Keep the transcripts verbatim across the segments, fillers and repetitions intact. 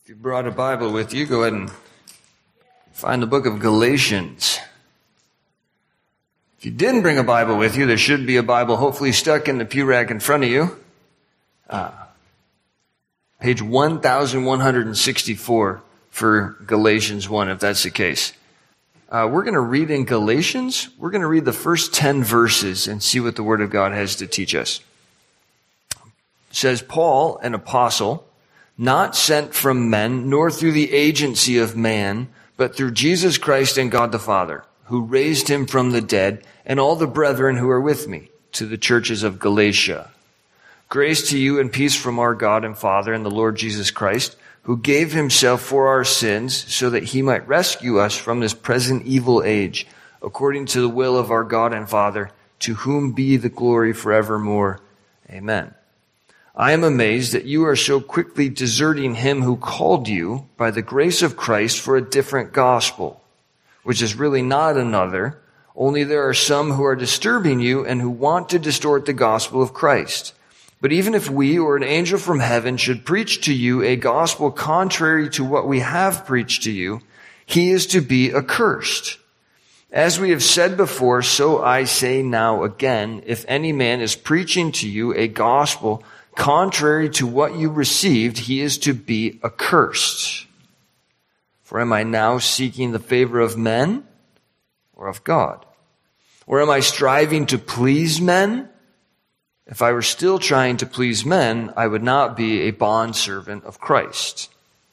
If you brought a Bible with you, go ahead and find the book of Galatians. If you didn't bring a Bible with you, there should be a Bible hopefully stuck in the pew rack in front of you. Uh, page one thousand one hundred sixty-four for Galatians one, if that's the case. Uh, we're going to read in Galatians. We're going to read the first ten verses and see what the Word of God has to teach us. It says, Paul, an apostle, not sent from men, nor through the agency of man, but through Jesus Christ and God the Father, who raised him from the dead, and all the brethren who are with me, to the churches of Galatia. Grace to you and peace from our God and Father and the Lord Jesus Christ, who gave himself for our sins, so that he might rescue us from this present evil age, according to the will of our God and Father, to whom be the glory forevermore. Amen. I am amazed that you are so quickly deserting him who called you by the grace of Christ for a different gospel, which is really not another, only there are some who are disturbing you and who want to distort the gospel of Christ. But even if we or an angel from heaven should preach to you a gospel contrary to what we have preached to you, he is to be accursed. As we have said before, so I say now again, if any man is preaching to you a gospel contrary to what you received, he is to be accursed. For am I now seeking the favor of men or of God? Or am I striving to please men? If I were still trying to please men, I would not be a bondservant of Christ.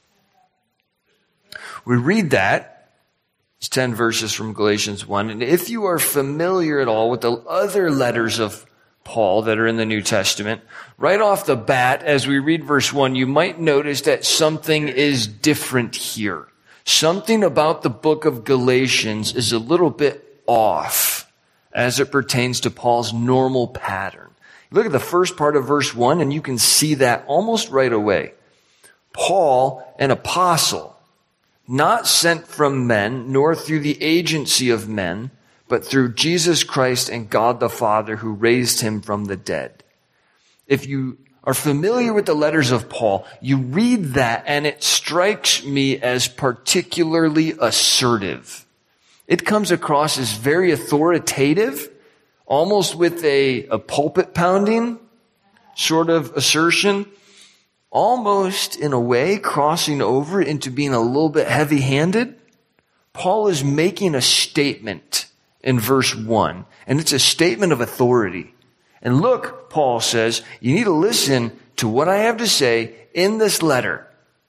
We read that. It's ten verses from Galatians one. And if you are familiar at all with the other letters of Paul that are in the New Testament, right off the bat, as we read verse one, you might notice that something is different here. Something about the book of Galatians is a little bit off as it pertains to Paul's normal pattern. Look at the first part of verse one, and you can see that almost right away. Paul, an apostle, not sent from men, nor through the agency of men, but through Jesus Christ and God the Father who raised him from the dead. If you are familiar with the letters of Paul, you read that and it strikes me as particularly assertive. It comes across as very authoritative, almost with a, a pulpit pounding sort of assertion, almost in a way crossing over into being a little bit heavy-handed. Paul is making a statement in verse one, and it's a statement of authority. And look, Paul says, you need to listen to what I have to say in this letter,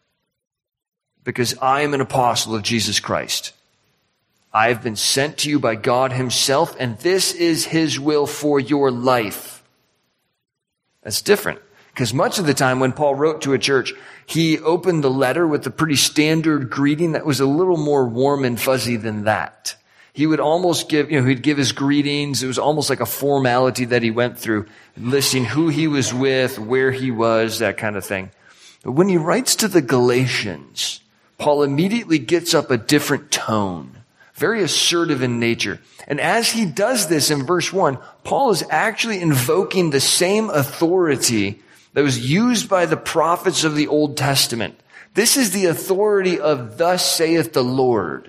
because I am an apostle of Jesus Christ. I have been sent to you by God himself, and this is his will for your life. That's different, because much of the time when Paul wrote to a church, he opened the letter with a pretty standard greeting that was a little more warm and fuzzy than that. He would almost give, you know, he'd give his greetings. It was almost like a formality that he went through, listing who he was with, where he was, that kind of thing. But when he writes to the Galatians, Paul immediately gets up a different tone, very assertive in nature. And as he does this in verse one, Paul is actually invoking the same authority that was used by the prophets of the Old Testament. This is the authority of thus saith the Lord.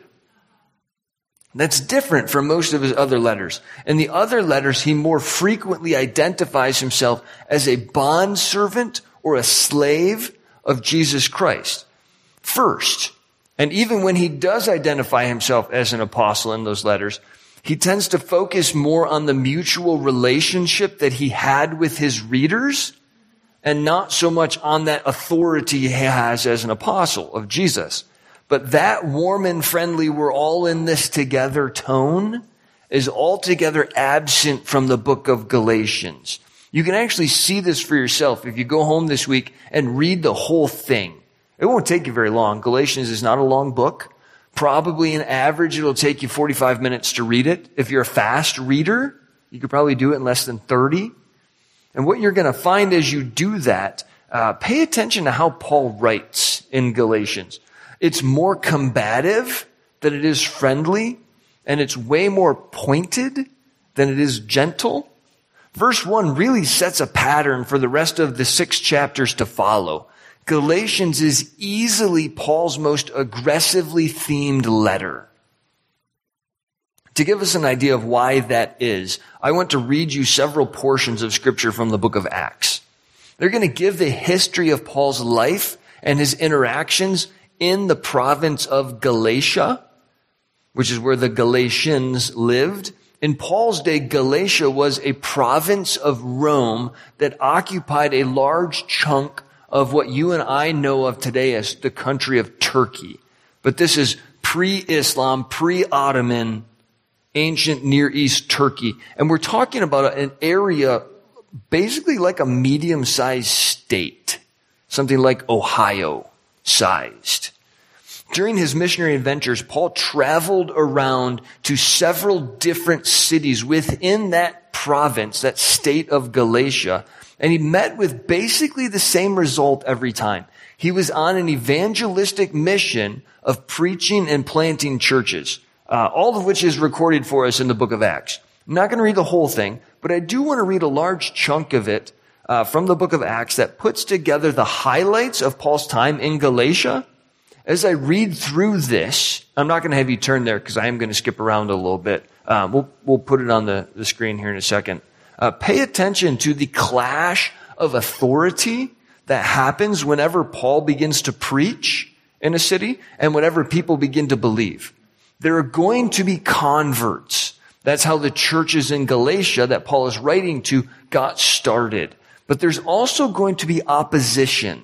That's different from most of his other letters. In the other letters, he more frequently identifies himself as a bondservant or a slave of Jesus Christ first. And even when he does identify himself as an apostle in those letters, he tends to focus more on the mutual relationship that he had with his readers and not so much on that authority he has as an apostle of Jesus. But that warm and friendly, we're all in this together tone is altogether absent from the book of Galatians. You can actually see this for yourself if you go home this week and read the whole thing. It won't take you very long. Galatians is not a long book. Probably an average, it'll take you forty-five minutes to read it. If you're a fast reader, you could probably do it in less than thirty. And what you're going to find as you do that, uh, pay attention to how Paul writes in Galatians. It's more combative than it is friendly, and it's way more pointed than it is gentle. Verse one really sets a pattern for the rest of the six chapters to follow. Galatians is easily Paul's most aggressively themed letter. To give us an idea of why that is, I want to read you several portions of scripture from the book of Acts. They're going to give the history of Paul's life and his interactions in the province of Galatia, which is where the Galatians lived. In Paul's day, Galatia was a province of Rome that occupied a large chunk of what you and I know of today as the country of Turkey. But this is pre-Islam, pre-Ottoman, ancient Near East Turkey. And we're talking about an area basically like a medium-sized state, something like Ohio-sized. During his missionary adventures, Paul traveled around to several different cities within that province, that state of Galatia, and he met with basically the same result every time. He was on an evangelistic mission of preaching and planting churches, uh, all of which is recorded for us in the book of Acts. I'm not going to read the whole thing, but I do want to read a large chunk of it uh, from the book of Acts that puts together the highlights of Paul's time in Galatia. As I read through this, I'm not going to have you turn there because I am going to skip around a little bit. Um, we'll, we'll put it on the, the screen here in a second. Uh, pay attention to the clash of authority that happens whenever Paul begins to preach in a city and whenever people begin to believe. There are going to be converts. That's how the churches in Galatia that Paul is writing to got started. But there's also going to be opposition.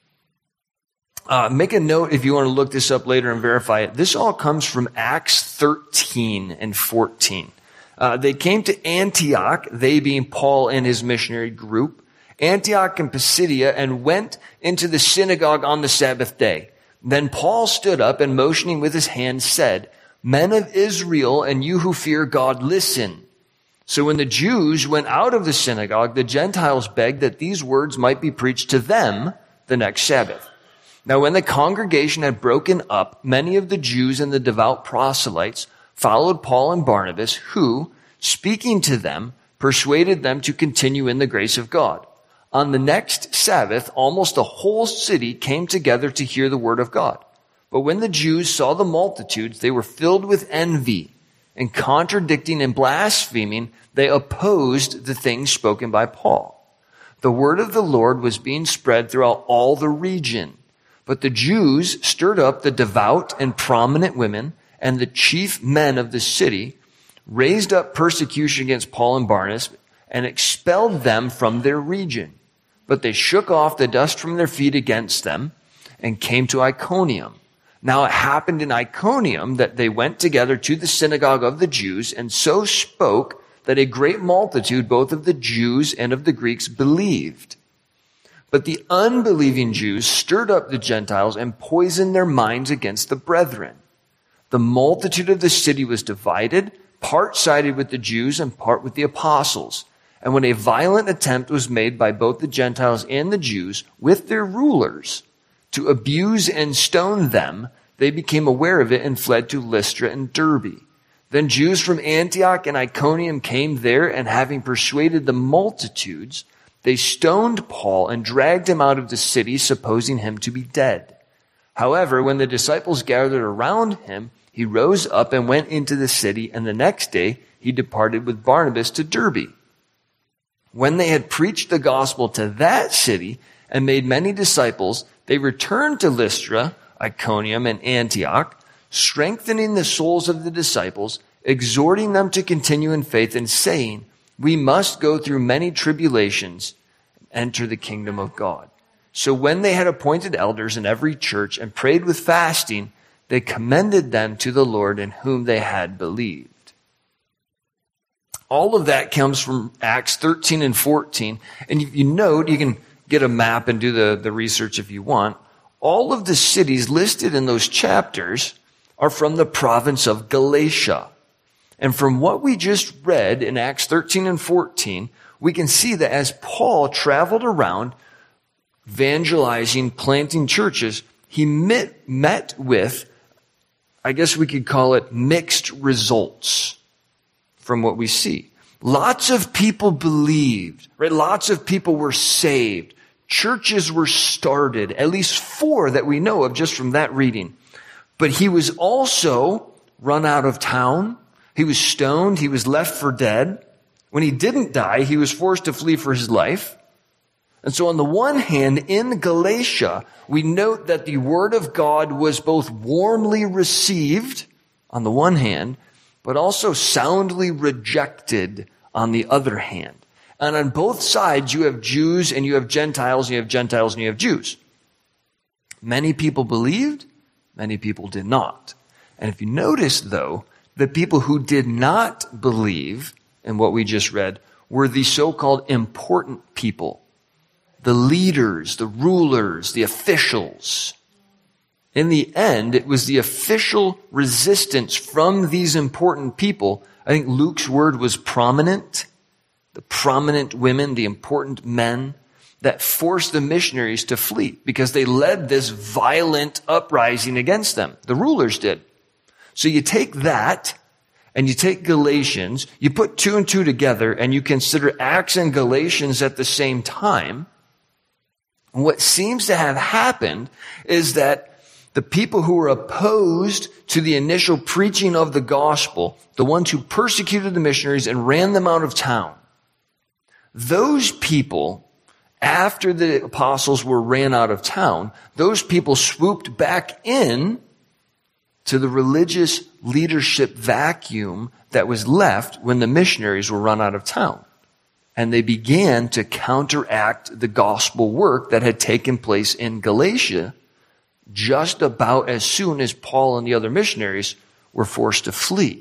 Uh, make a note if you want to look this up later and verify it. This all comes from Acts thirteen and fourteen. Uh, they came to Antioch, they being Paul and his missionary group, Antioch and Pisidia, and went into the synagogue on the Sabbath day. Then Paul stood up and motioning with his hand said, "Men of Israel, and you who fear God, listen." So when the Jews went out of the synagogue, the Gentiles begged that these words might be preached to them the next Sabbath. Now when the congregation had broken up, many of the Jews and the devout proselytes followed Paul and Barnabas, who, speaking to them, persuaded them to continue in the grace of God. On the next Sabbath, almost the whole city came together to hear the word of God. But when the Jews saw the multitudes, they were filled with envy, and contradicting and blaspheming, they opposed the things spoken by Paul. The word of the Lord was being spread throughout all the region. But the Jews stirred up the devout and prominent women, and the chief men of the city raised up persecution against Paul and Barnabas and expelled them from their region. But they shook off the dust from their feet against them and came to Iconium. Now it happened in Iconium that they went together to the synagogue of the Jews and so spoke that a great multitude, both of the Jews and of the Greeks, believed. But the unbelieving Jews stirred up the Gentiles and poisoned their minds against the brethren. The multitude of the city was divided, part sided with the Jews and part with the apostles. And when a violent attempt was made by both the Gentiles and the Jews with their rulers to abuse and stone them, they became aware of it and fled to Lystra and Derbe. Then Jews from Antioch and Iconium came there, and having persuaded the multitudes, they stoned Paul and dragged him out of the city, supposing him to be dead. However, when the disciples gathered around him, he rose up and went into the city, and the next day he departed with Barnabas to Derbe. When they had preached the gospel to that city and made many disciples, they returned to Lystra, Iconium, and Antioch, strengthening the souls of the disciples, exhorting them to continue in faith, and saying, "We must go through many tribulations and enter the kingdom of God." So when they had appointed elders in every church and prayed with fasting, they commended them to the Lord in whom they had believed. All of that comes from Acts thirteen and fourteen. And if you note, you can get a map and do the, the research if you want. All of the cities listed in those chapters are from the province of Galatia. And from what we just read in Acts thirteen and fourteen, we can see that as Paul traveled around evangelizing, planting churches, he met, met with, I guess we could call it, mixed results from what we see. Lots of people believed, right? Lots of people were saved. Churches were started, at least four that we know of just from that reading. But he was also run out of town. He was stoned. He was left for dead. When he didn't die, he was forced to flee for his life. And so on the one hand, in Galatia, we note that the word of God was both warmly received on the one hand, but also soundly rejected on the other hand. And on both sides, you have Jews and you have Gentiles, and you have Gentiles and you have Jews. Many people believed, many people did not. And if you notice, though, the people who did not believe in what we just read were the so-called important people, the leaders, the rulers, the officials. In the end, it was the official resistance from these important people. I think Luke's word was prominent. The prominent women, the important men, that forced the missionaries to flee because they led this violent uprising against them. The rulers did. So you take that and you take Galatians, you put two and two together and you consider Acts and Galatians at the same time. And what seems to have happened is that the people who were opposed to the initial preaching of the gospel, the ones who persecuted the missionaries and ran them out of town, those people, after the apostles were ran out of town, those people swooped back in to the religious leadership vacuum that was left when the missionaries were run out of town. And they began to counteract the gospel work that had taken place in Galatia just about as soon as Paul and the other missionaries were forced to flee.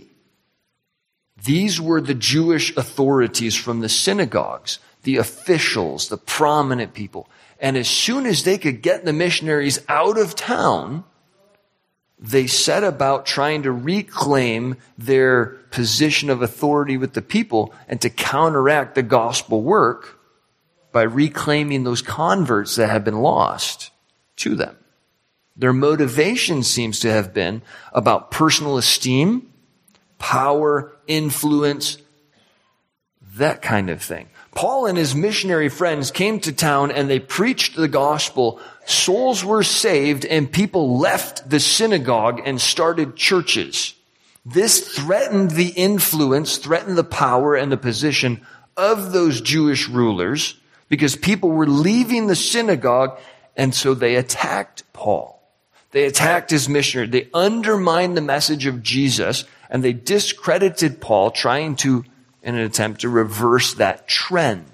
These were the Jewish authorities from the synagogues, the officials, the prominent people. And as soon as they could get the missionaries out of town, they set about trying to reclaim their position of authority with the people and to counteract the gospel work by reclaiming those converts that had been lost to them. Their motivation seems to have been about personal esteem, power, influence, that kind of thing. Paul and his missionary friends came to town and they preached the gospel. Souls were saved and people left the synagogue and started churches. This threatened the influence, threatened the power and the position of those Jewish rulers because people were leaving the synagogue, and so they attacked Paul. They attacked his missionary. They undermined the message of Jesus, and they discredited Paul, trying to, in an attempt to reverse that trend.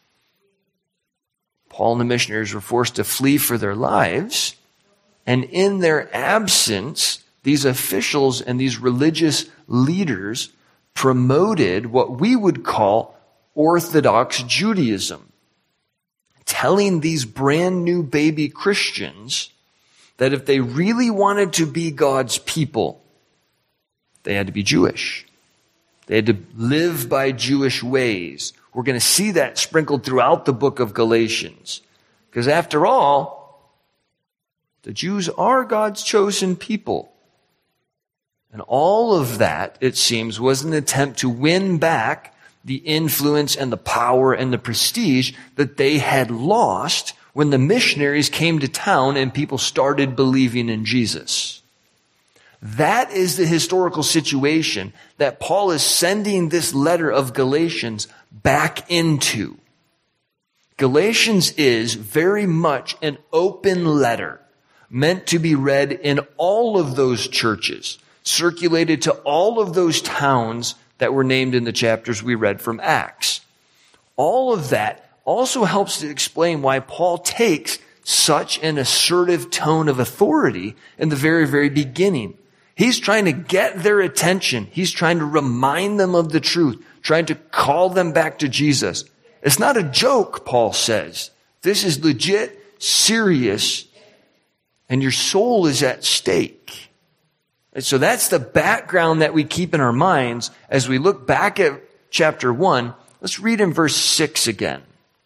Paul and the missionaries were forced to flee for their lives, and in their absence, these officials and these religious leaders promoted what we would call Orthodox Judaism, telling these brand new baby Christians that if they really wanted to be God's people, they had to be Jewish. They had to live by Jewish ways. We're going to see that sprinkled throughout the book of Galatians. Because after all, the Jews are God's chosen people. And all of that, it seems, was an attempt to win back the influence and the power and the prestige that they had lost when the missionaries came to town and people started believing in Jesus. That is the historical situation that Paul is sending this letter of Galatians back into. Galatians is very much an open letter meant to be read in all of those churches, circulated to all of those towns that were named in the chapters we read from Acts. All of that also helps to explain why Paul takes such an assertive tone of authority in the very, very beginning. He's trying to get their attention. He's trying to remind them of the truth, trying to call them back to Jesus. It's not a joke, Paul says. This is legit, serious, and your soul is at stake. And so that's the background that we keep in our minds as we look back at chapter one. Let's read in verse six again.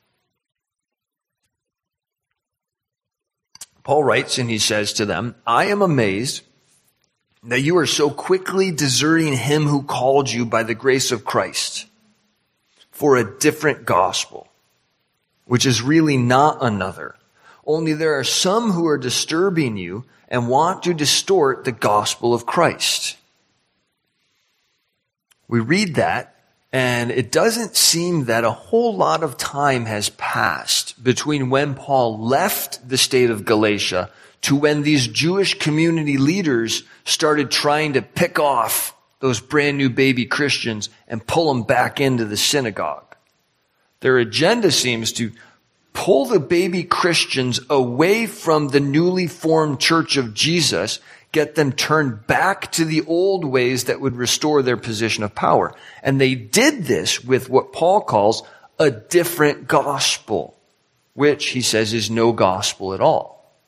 Paul writes and he says to them, I am amazed that you are so quickly deserting him who called you by the grace of Christ for a different gospel. which is really not another. Only there are some who are disturbing you and want to distort the gospel of Christ. We read that, and it doesn't seem that a whole lot of time has passed between when Paul left the state of Galatia to when these Jewish community leaders started trying to pick off those brand new baby Christians and pull them back into the synagogue. Their agenda seems to pull the baby Christians away from the newly formed church of Jesus, get them turned back to the old ways that would restore their position of power. And they did this with what Paul calls a different gospel, which he says is no gospel at all.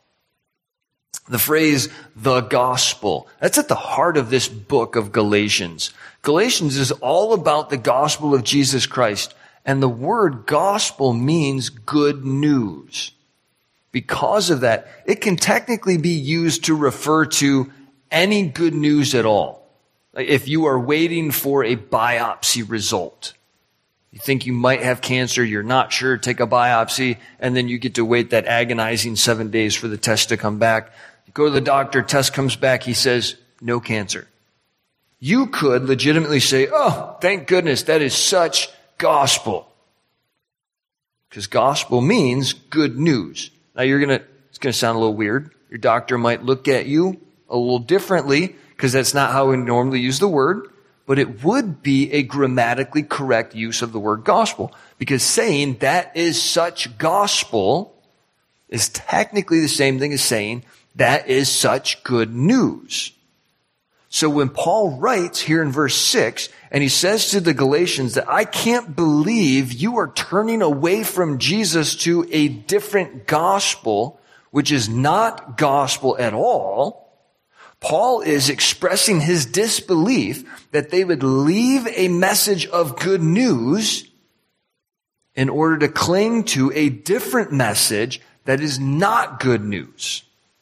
The phrase, the gospel, that's at the heart of this book of Galatians. Galatians is all about the gospel of Jesus Christ, and the word gospel means good news. Because of that, it can technically be used to refer to any good news at all. Like if you are waiting for a biopsy result, you think you might have cancer, you're not sure, take a biopsy, and then you get to wait that agonizing seven days for the test to come back. You go to the doctor, test comes back, he says, no cancer. You could legitimately say, oh, thank goodness, that is such gospel. Because gospel means good news. Now you're going to, it's going to sound a little weird. Your doctor might look at you a little differently because that's not how we normally use the word, but it would be a grammatically correct use of the word gospel, because saying that is such gospel is technically the same thing as saying that is such good news. So when Paul writes here in verse six, and he says to the Galatians that I can't believe you are turning away from Jesus to a different gospel, which is not gospel at all, Paul is expressing his disbelief that they would leave a message of good news in order to cling to a different message that is not good news.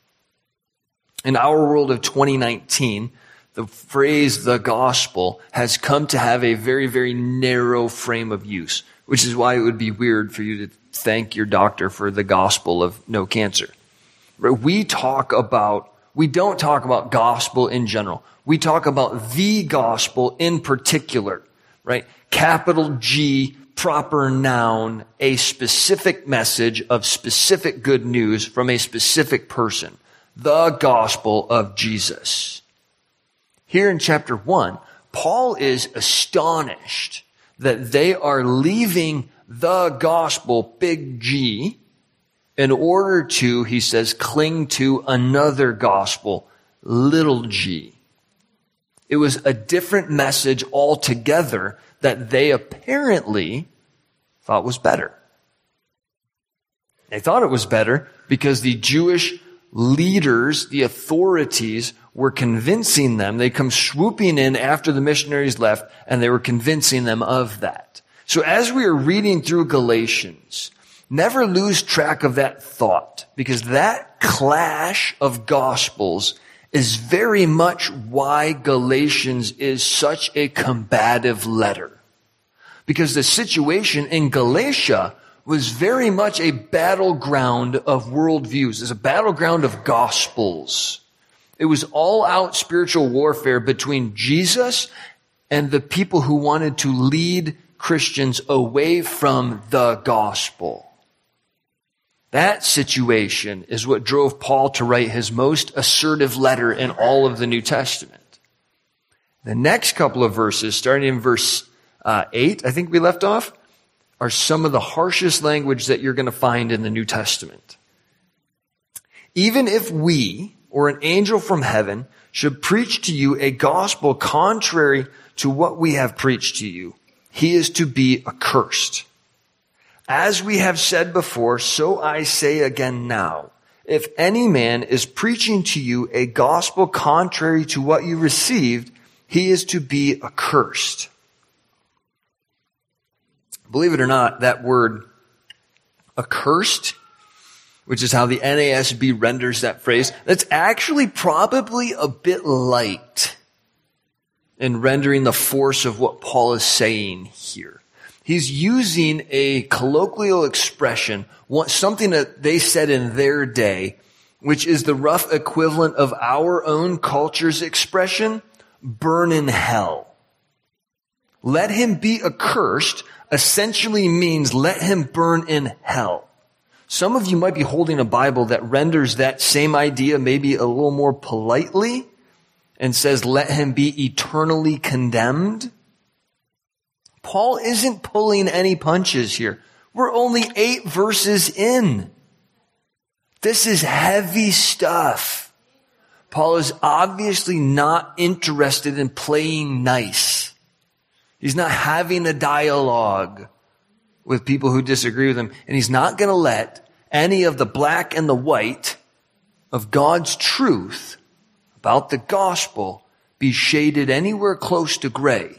In our world of twenty nineteen, the phrase, the gospel, has come to have a very, very narrow frame of use, which is why it would be weird for you to thank your doctor for the gospel of no cancer. We talk about, we don't talk about gospel in general. We talk about the gospel in particular, right? Capital G, proper noun, a specific message of specific good news from a specific person. The gospel of Jesus. Here in chapter one, Paul is astonished that they are leaving the gospel, big G, in order to, he says, cling to another gospel, little g. It was a different message altogether that they apparently thought was better. They thought it was better because the Jewish leaders, the authorities, were convincing them. They come swooping in after the missionaries left, and they were convincing them of that. So as we are reading through Galatians, never lose track of that thought, because that clash of gospels is very much why Galatians is such a combative letter. Because the situation in Galatia was very much a battleground of worldviews. It's a battleground of gospels. It was all out spiritual warfare between Jesus and the people who wanted to lead Christians away from the gospel. That situation is what drove Paul to write his most assertive letter in all of the New Testament. The next couple of verses, starting in verse uh, eight, I think we left off, are some of the harshest language that you're going to find in the New Testament. Even if we, or an angel from heaven, should preach to you a gospel contrary to what we have preached to you, he is to be accursed. As we have said before, so I say again now, if any man is preaching to you a gospel contrary to what you received, he is to be accursed. Believe it or not, that word accursed, which is how the N A S B renders that phrase, that's actually probably a bit light in rendering the force of what Paul is saying here. He's using a colloquial expression, something that they said in their day, which is the rough equivalent of our own culture's expression, burn in hell. Let him be accursed essentially means let him burn in hell. Some of you might be holding a Bible that renders that same idea maybe a little more politely and says let him be eternally condemned. Paul isn't pulling any punches here. We're only eight verses in. This is heavy stuff. Paul is obviously not interested in playing nice. He's not having a dialogue with people who disagree with him. And he's not going to let any of the black and the white of God's truth about the gospel be shaded anywhere close to gray.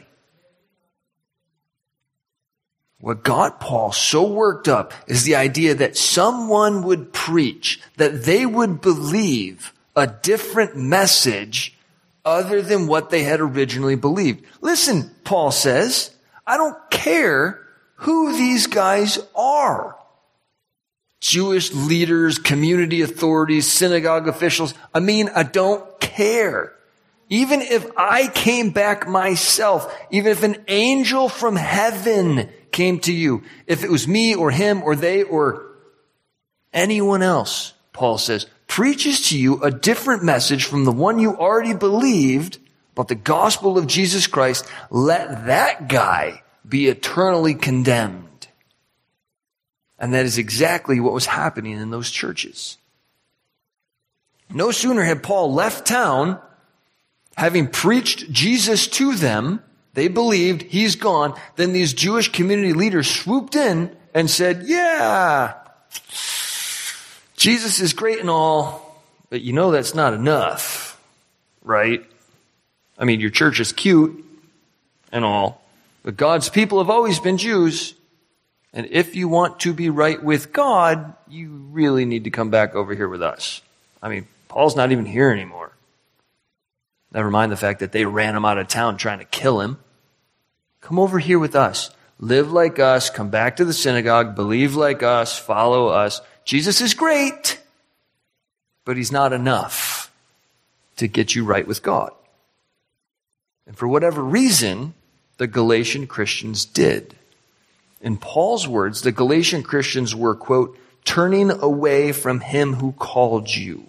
What got Paul so worked up is the idea that someone would preach, that they would believe a different message other than what they had originally believed. Listen, Paul says, I don't care who these guys are. Jewish leaders, community authorities, synagogue officials. I mean, I don't care. Even if I came back myself, even if an angel from heaven came to you, if it was me or him or they or anyone else, Paul says, preaches to you a different message from the one you already believed about the gospel of Jesus Christ, let that guy be eternally condemned. And that is exactly what was happening in those churches. No sooner had Paul left town, having preached Jesus to them, they believed he's gone, then these Jewish community leaders swooped in and said, yeah, Jesus is great and all, but you know that's not enough, right? I mean, your church is cute and all, but God's people have always been Jews. And if you want to be right with God, you really need to come back over here with us. I mean, Paul's not even here anymore. Never mind the fact that they ran him out of town trying to kill him. Come over here with us. Live like us. Come back to the synagogue. Believe like us. Follow us. Jesus is great, but he's not enough to get you right with God. And for whatever reason, the Galatian Christians did. In Paul's words, the Galatian Christians were, quote, turning away from him who called you.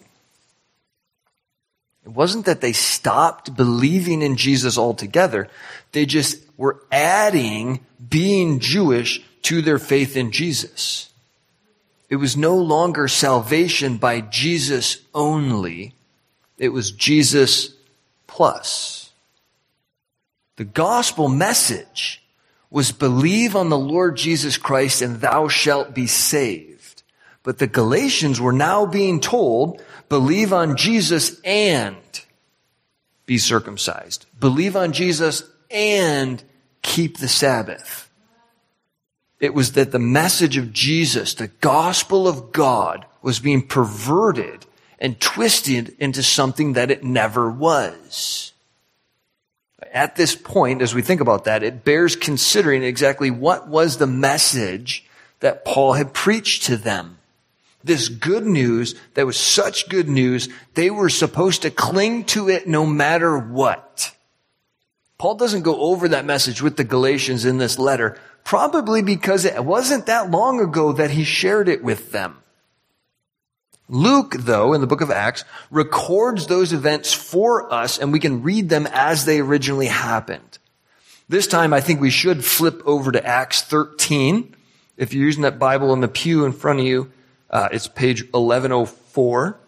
It wasn't that they stopped believing in Jesus altogether. They just were adding being Jewish to their faith in Jesus. It was no longer salvation by Jesus only. It was Jesus plus. The gospel message was believe on the Lord Jesus Christ and thou shalt be saved. But the Galatians were now being told, believe on Jesus and be circumcised. Believe on Jesus and keep the Sabbath. It was that the message of Jesus, the gospel of God, was being perverted and twisted into something that it never was. At this point, as we think about that, it bears considering exactly what was the message that Paul had preached to them. This good news that was such good news, they were supposed to cling to it no matter what. Paul doesn't go over that message with the Galatians in this letter, probably because it wasn't that long ago that he shared it with them. Luke, though, in the book of Acts, records those events for us, and we can read them as they originally happened. This time, I think we should flip over to Acts thirteen. If you're using that Bible in the pew in front of you, uh, it's page eleven oh four.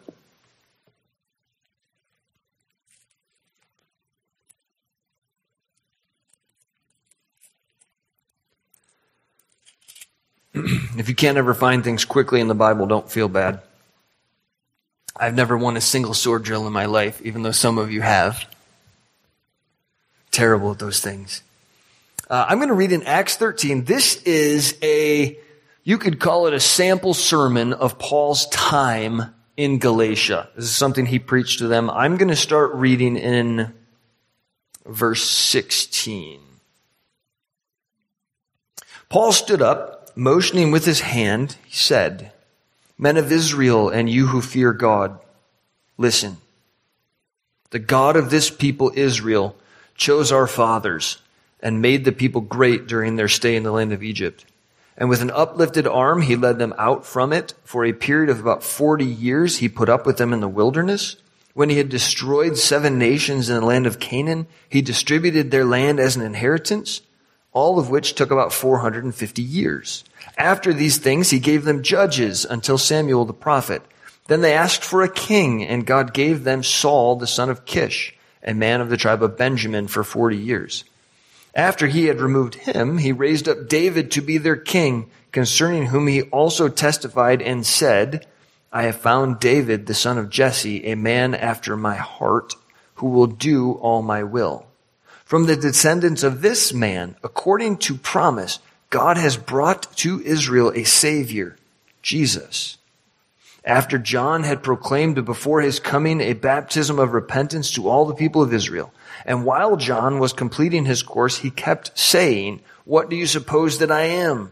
If you can't ever find things quickly in the Bible, don't feel bad. I've never won a single sword drill in my life, even though some of you have. Terrible at those things. Uh, I'm going to read in Acts thirteen. This is a, you could call it a sample sermon of Paul's time in Galatia. This is something he preached to them. I'm going to start reading in verse sixteen. Paul stood up, motioning with his hand, he said, "Men of Israel and you who fear God, listen. The God of this people Israel chose our fathers and made the people great during their stay in the land of Egypt. And with an uplifted arm, he led them out from it. For a period of about forty years, he put up with them in the wilderness. When he had destroyed seven nations in the land of Canaan, he distributed their land as an inheritance, all of which took about four hundred fifty years. After these things, he gave them judges until Samuel the prophet. Then they asked for a king, and God gave them Saul, the son of Kish, a man of the tribe of Benjamin, for forty years. After he had removed him, he raised up David to be their king, concerning whom he also testified and said, I have found David, the son of Jesse, a man after my heart, who will do all my will. From the descendants of this man, according to promise, God has brought to Israel a Savior, Jesus. After John had proclaimed before his coming a baptism of repentance to all the people of Israel, and while John was completing his course, he kept saying, What do you suppose that I am?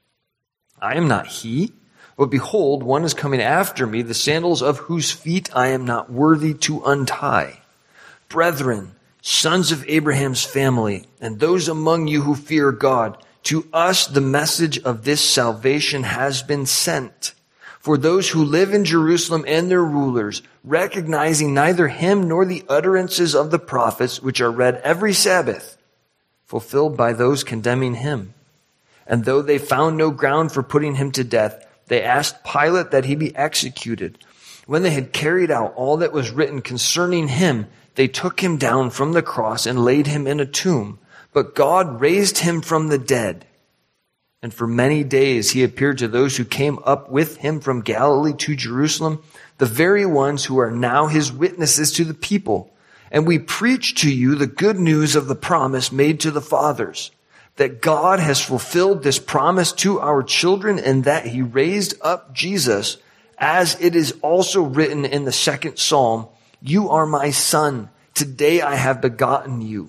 I am not he, but behold, one is coming after me, the sandals of whose feet I am not worthy to untie. Brethren, sons of Abraham's family, and those among you who fear God, to us the message of this salvation has been sent. For those who live in Jerusalem and their rulers, recognizing neither him nor the utterances of the prophets, which are read every Sabbath, fulfilled by those condemning him. And though they found no ground for putting him to death, they asked Pilate that he be executed. When they had carried out all that was written concerning him, they took him down from the cross and laid him in a tomb. But God raised him from the dead. And for many days he appeared to those who came up with him from Galilee to Jerusalem, the very ones who are now his witnesses to the people. And we preach to you the good news of the promise made to the fathers, that God has fulfilled this promise to our children, and that he raised up Jesus, as it is also written in the second psalm, You are my son, today I have begotten you.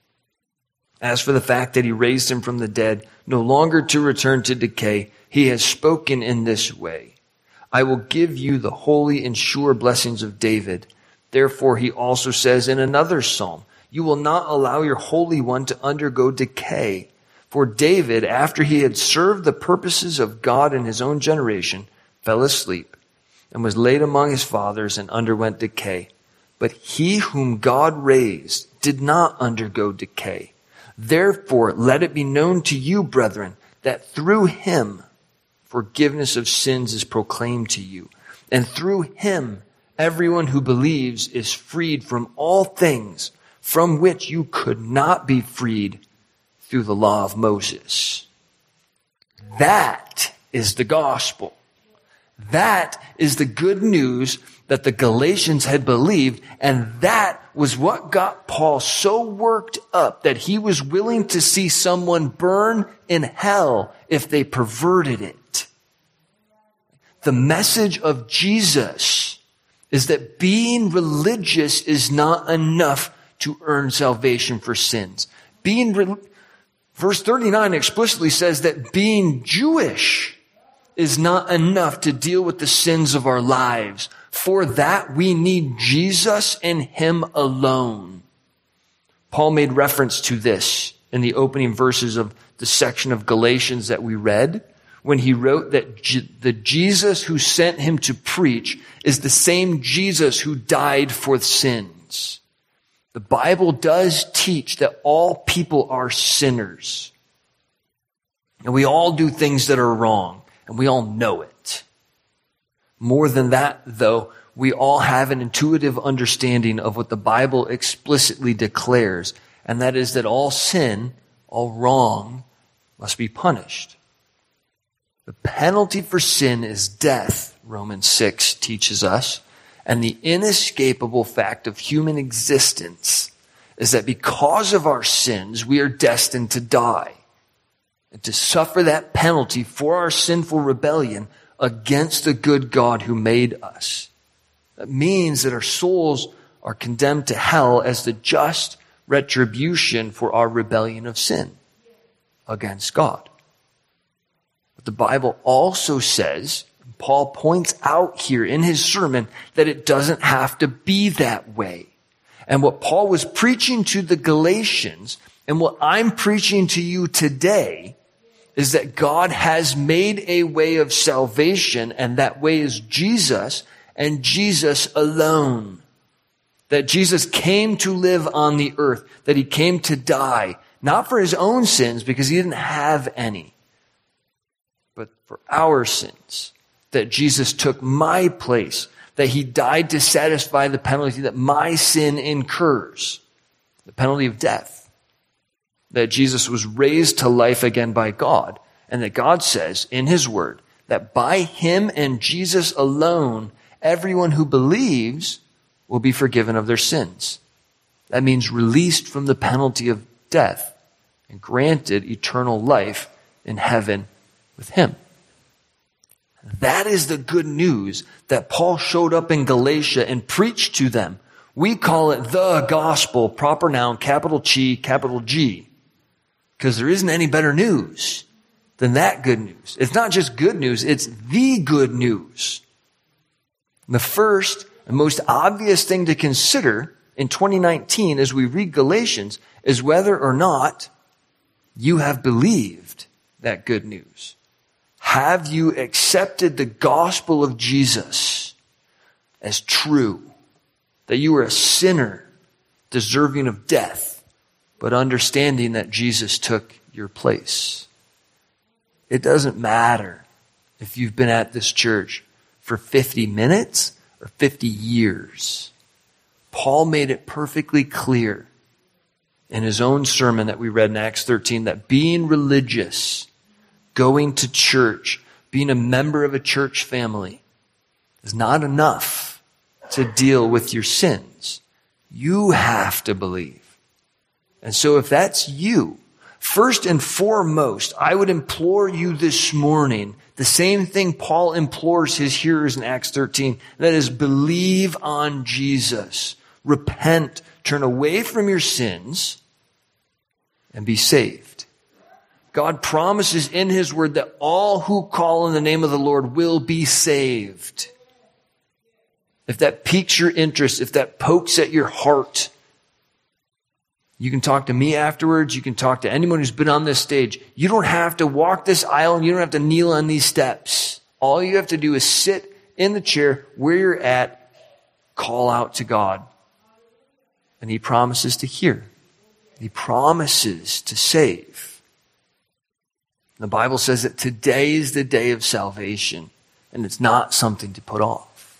As for the fact that he raised him from the dead, no longer to return to decay, he has spoken in this way. I will give you the holy and sure blessings of David. Therefore he also says in another psalm, You will not allow your Holy One to undergo decay. For David, after he had served the purposes of God in his own generation, fell asleep and was laid among his fathers and underwent decay. But he whom God raised did not undergo decay. Therefore, let it be known to you, brethren, that through him forgiveness of sins is proclaimed to you. And through him, everyone who believes is freed from all things from which you could not be freed through the law of Moses. That is the gospel. That is the good news that the Galatians had believed, and that was what got Paul so worked up that he was willing to see someone burn in hell if they perverted it. The message of Jesus is that being religious is not enough to earn salvation for sins. Being re- Verse thirty-nine explicitly says that being Jewish is not enough to deal with the sins of our lives. For that, we need Jesus and him alone. Paul made reference to this in the opening verses of the section of Galatians that we read, when he wrote that J- the Jesus who sent him to preach is the same Jesus who died for sins. The Bible does teach that all people are sinners. And we all do things that are wrong, and we all know it. More than that, though, we all have an intuitive understanding of what the Bible explicitly declares, and that is that all sin, all wrong, must be punished. The penalty for sin is death, Romans six teaches us, and the inescapable fact of human existence is that because of our sins, we are destined to die and to suffer that penalty for our sinful rebellion against the good God who made us. That means that our souls are condemned to hell as the just retribution for our rebellion of sin against God. But the Bible also says, Paul points out here in his sermon, that it doesn't have to be that way. And what Paul was preaching to the Galatians, and what I'm preaching to you today, is that God has made a way of salvation, and that way is Jesus, and Jesus alone. That Jesus came to live on the earth, that he came to die, not for his own sins, because he didn't have any, but for our sins. That Jesus took my place, that he died to satisfy the penalty that my sin incurs, the penalty of death. That Jesus was raised to life again by God, and that God says in his word that by him and Jesus alone, everyone who believes will be forgiven of their sins. That means released from the penalty of death and granted eternal life in heaven with him. That is the good news that Paul showed up in Galatia and preached to them. We call it the gospel, proper noun, capital G, capital G, because there isn't any better news than that good news. It's not just good news, it's the good news. The first and most obvious thing to consider in twenty nineteen as we read Galatians is whether or not you have believed that good news. Have you accepted the gospel of Jesus as true? That you are a sinner deserving of death, but understanding that Jesus took your place. It doesn't matter if you've been at this church for fifty minutes or fifty years. Paul made it perfectly clear in his own sermon that we read in Acts thirteen that being religious, going to church, being a member of a church family is not enough to deal with your sins. You have to believe. And so if that's you, first and foremost, I would implore you this morning the same thing Paul implores his hearers in Acts thirteen, that is, believe on Jesus. Repent, turn away from your sins, and be saved. God promises in his word that all who call in the name of the Lord will be saved. If that piques your interest, if that pokes at your heart, you can talk to me afterwards. You can talk to anyone who's been on this stage. You don't have to walk this aisle and you don't have to kneel on these steps. All you have to do is sit in the chair where you're at, call out to God. And he promises to hear. He promises to save. The Bible says that today is the day of salvation, and it's not something to put off.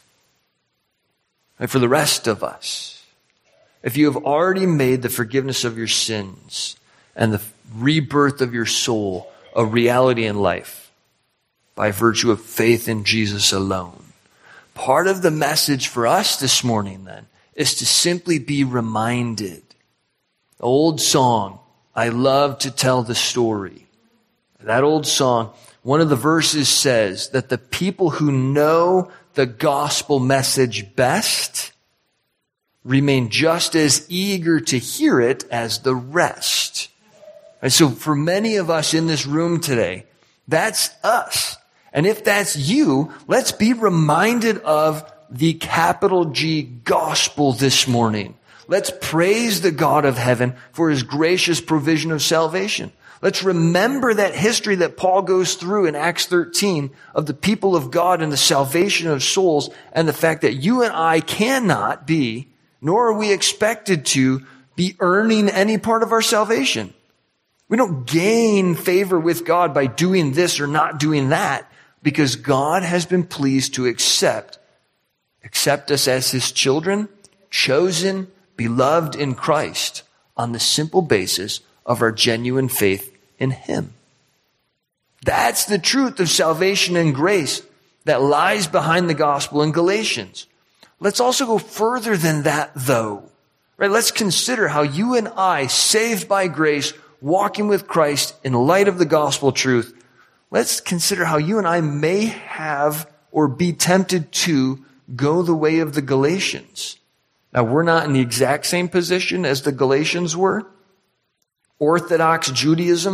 And for the rest of us, if you have already made the forgiveness of your sins and the rebirth of your soul a reality in life by virtue of faith in Jesus alone, part of the message for us this morning then is to simply be reminded. The old song, I love to tell the story. That old song, one of the verses says that the people who know the gospel message best remain just as eager to hear it as the rest. And so for many of us in this room today, that's us. And if that's you, let's be reminded of the capital G gospel this morning. Let's praise the God of heaven for his gracious provision of salvation. Let's remember that history that Paul goes through in Acts thirteen of the people of God and the salvation of souls, and the fact that you and I cannot be, nor are we expected to, be earning any part of our salvation. We don't gain favor with God by doing this or not doing that, because God has been pleased to accept, accept us as his children, chosen, beloved in Christ, on the simple basis of our genuine faith in him. That's the truth of salvation and grace that lies behind the gospel in Galatians. Let's also go further than that, though. Right? Let's consider how you and I, saved by grace, walking with Christ in light of the gospel truth, let's consider how you and I may have or be tempted to go the way of the Galatians. Now, we're not in the exact same position as the Galatians were. Orthodox Judaism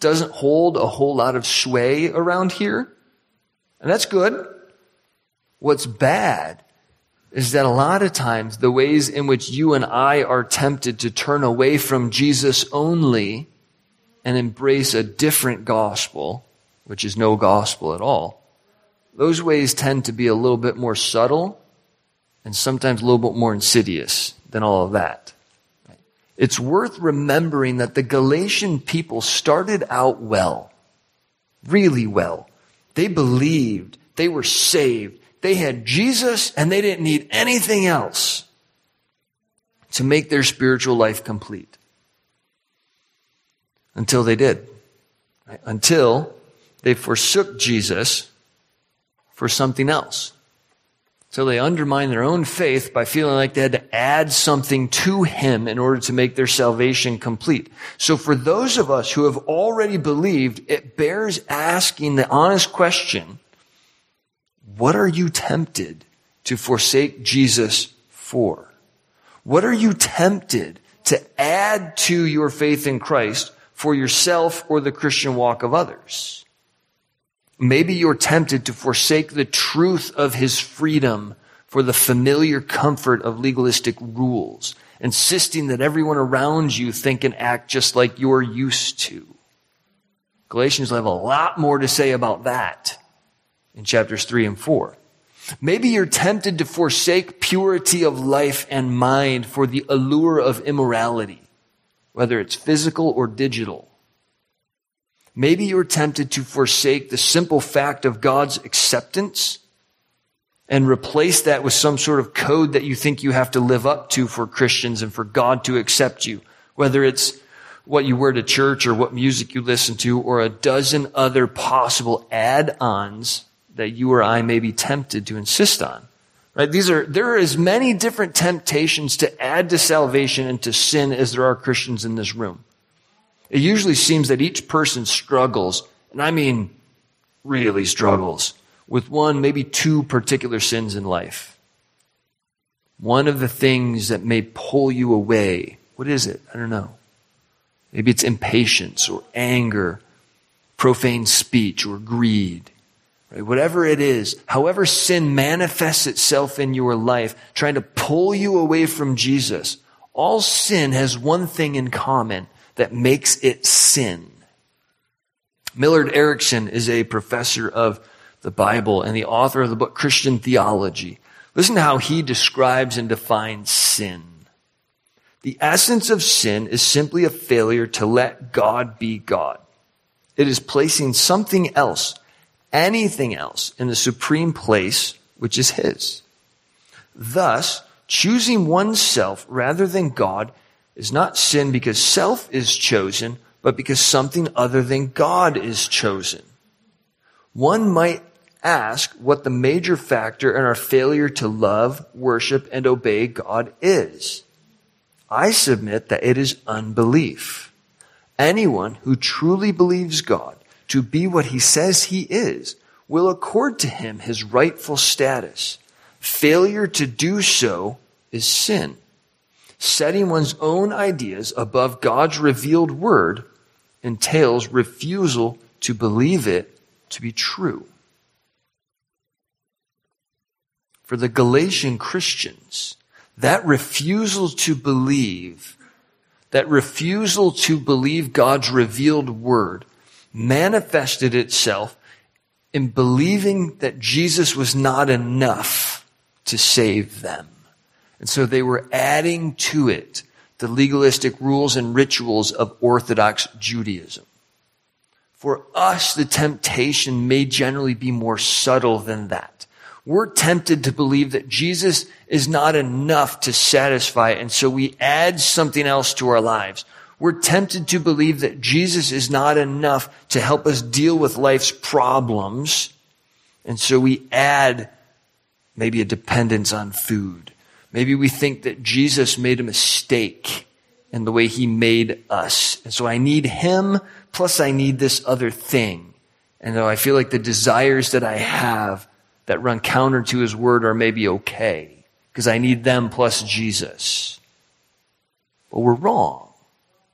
doesn't hold a whole lot of sway around here. And that's good. What's bad is that a lot of times the ways in which you and I are tempted to turn away from Jesus only and embrace a different gospel, which is no gospel at all, those ways tend to be a little bit more subtle and sometimes a little bit more insidious than all of that. It's worth remembering that the Galatian people started out well, really well. They believed, they were saved, they had Jesus, and they didn't need anything else to make their spiritual life complete. Until they did. Right? Until they forsook Jesus for something else. So they undermined their own faith by feeling like they had to add something to him in order to make their salvation complete. So for those of us who have already believed, it bears asking the honest question, what are you tempted to forsake Jesus for? What are you tempted to add to your faith in Christ for yourself or the Christian walk of others? Maybe you're tempted to forsake the truth of his freedom for the familiar comfort of legalistic rules, insisting that everyone around you think and act just like you're used to. Galatians will have a lot more to say about that in chapters three and four. Maybe you're tempted to forsake purity of life and mind for the allure of immorality, whether it's physical or digital. Maybe you're tempted to forsake the simple fact of God's acceptance and replace that with some sort of code that you think you have to live up to for Christians and for God to accept you, whether it's what you wear to church or what music you listen to or a dozen other possible add-ons that you or I may be tempted to insist on. Right? These are, there are as many different temptations to add to salvation and to sin as there are Christians in this room. It usually seems that each person struggles, and I mean really struggles, with one, maybe two particular sins in life. One of the things that may pull you away, what is it? I don't know. Maybe it's impatience or anger, profane speech or greed. Right? Whatever it is, however sin manifests itself in your life, trying to pull you away from Jesus, all sin has one thing in common that makes it sin. Millard Erickson is a professor of the Bible and the author of the book Christian Theology. Listen to how he describes and defines sin. The essence of sin is simply a failure to let God be God. It is placing something else, anything else, in the supreme place, which is his. Thus, choosing oneself rather than God is not sin because self is chosen, but because something other than God is chosen. One might ask what the major factor in our failure to love, worship, and obey God is. I submit that it is unbelief. Anyone who truly believes God to be what he says he is will accord to him his rightful status. Failure to do so is sin. Setting one's own ideas above God's revealed word entails refusal to believe it to be true. For the Galatian Christians, that refusal to believe, that refusal to believe God's revealed word manifested itself in believing that Jesus was not enough to save them. And so they were adding to it the legalistic rules and rituals of Orthodox Judaism. For us, the temptation may generally be more subtle than that. We're tempted to believe that Jesus is not enough to satisfy, and so we add something else to our lives. We're tempted to believe that Jesus is not enough to help us deal with life's problems, and so we add maybe a dependence on food. Maybe we think that Jesus made a mistake in the way he made us. And so I need him, plus I need this other thing. And though I feel like the desires that I have that run counter to his word are maybe okay, because I need them plus Jesus. But we're wrong.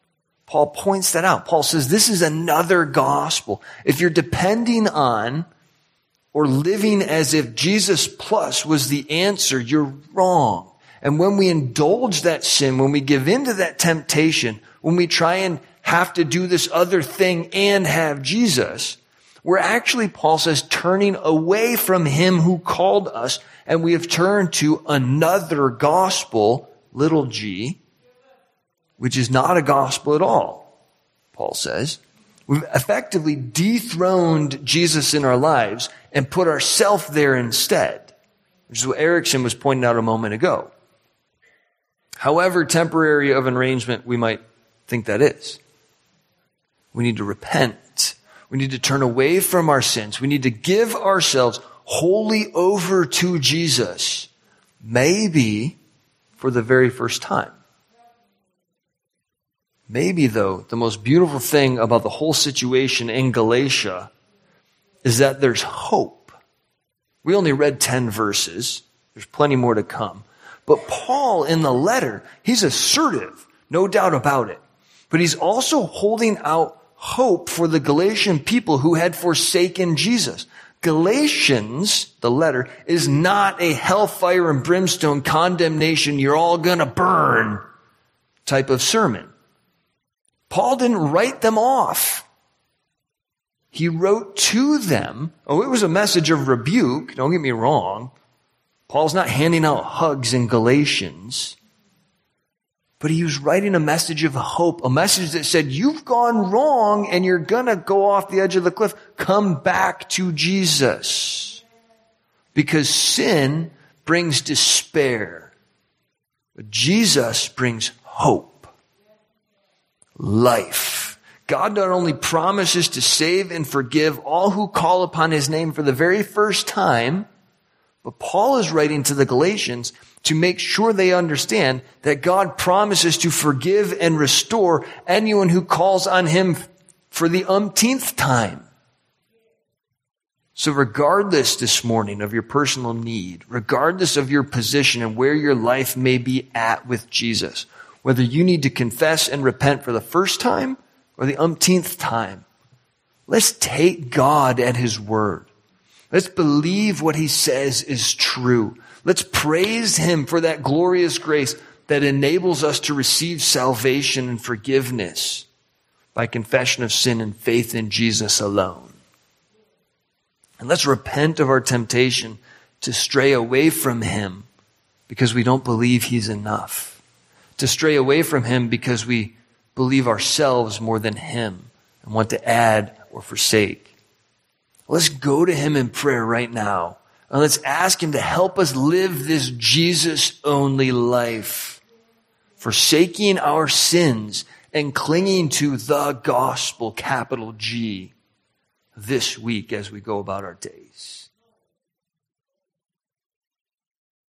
Paul points that out. Paul says this is another gospel. If you're depending on or living as if Jesus plus was the answer, you're wrong. And when we indulge that sin, when we give into that temptation, when we try and have to do this other thing and have Jesus, we're actually, Paul says, turning away from him who called us, and we have turned to another gospel, little g, which is not a gospel at all, Paul says. We've effectively dethroned Jesus in our lives and put ourselves there instead, which is what Erickson was pointing out a moment ago. However temporary of an arrangement we might think that is, we need to repent. We need to turn away from our sins. We need to give ourselves wholly over to Jesus, maybe for the very first time. Maybe, though, the most beautiful thing about the whole situation in Galatia is that there's hope. We only read ten verses. There's plenty more to come. But Paul, in the letter, he's assertive, no doubt about it. But he's also holding out hope for the Galatian people who had forsaken Jesus. Galatians, the letter, is not a hellfire and brimstone condemnation, you're all gonna burn type of sermon. Paul didn't write them off. He wrote to them. Oh, it was a message of rebuke. Don't get me wrong. Paul's not handing out hugs in Galatians. But he was writing a message of hope, a message that said, you've gone wrong and you're going to go off the edge of the cliff. Come back to Jesus. Because sin brings despair. But Jesus brings hope. Life. God not only promises to save and forgive all who call upon his name for the very first time, but Paul is writing to the Galatians to make sure they understand that God promises to forgive and restore anyone who calls on him for the umpteenth time. So regardless this morning of your personal need, regardless of your position and where your life may be at with Jesus, whether you need to confess and repent for the first time or the umpteenth time, let's take God at his word. Let's believe what he says is true. Let's praise him for that glorious grace that enables us to receive salvation and forgiveness by confession of sin and faith in Jesus alone. And let's repent of our temptation to stray away from him because we don't believe he's enough. To stray away from him because we believe ourselves more than him and want to add or forsake. Let's go to him in prayer right now. And let's ask him to help us live this Jesus-only life, forsaking our sins and clinging to the gospel, capital G, this week as we go about our days.